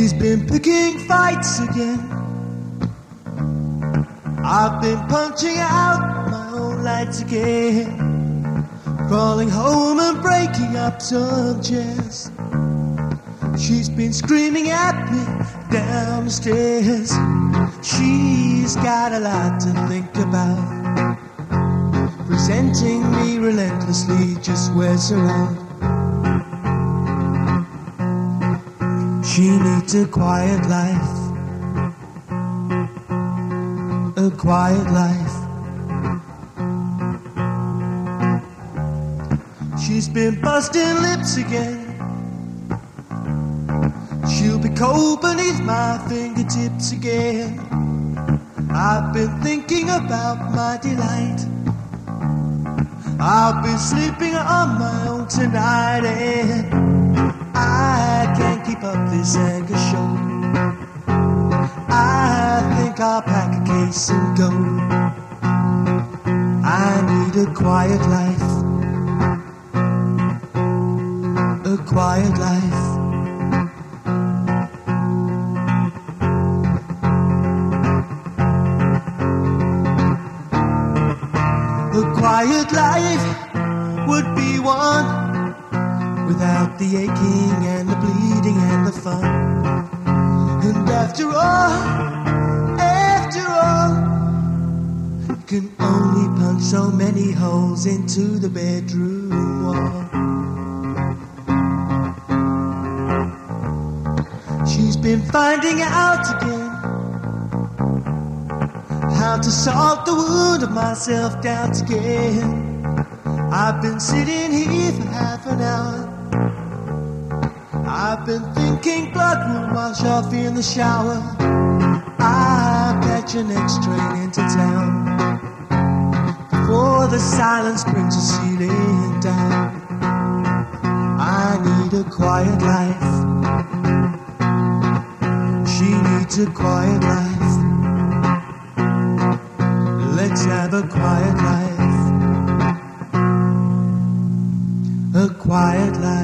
She's been picking fights again. I've been punching out my own lights again, crawling home and breaking up some chairs. She's been screaming at me down the stairs. She's got a lot to think about, presenting me relentlessly, just wears around. She needs a quiet life, a quiet life. She's been busting lips again. She'll be cold beneath my fingertips again. I've been thinking about my delight. I'll be sleeping on my own tonight, and I can't keep up this anger show. I think I'll pack a case and go. I need a quiet life, a quiet life. A quiet life would be one without the aching and the bleeding and the fun. And after all, you can only punch so many holes into the bedroom wall. She's been finding out again how to solve the wound of my self-doubt again. I've been sitting here for half an hour. I've been thinking blood will wash off in the shower. I'll catch your next train into town before the silence brings the ceiling down. I need a quiet life. She needs a quiet life. Let's have a quiet life, a quiet life.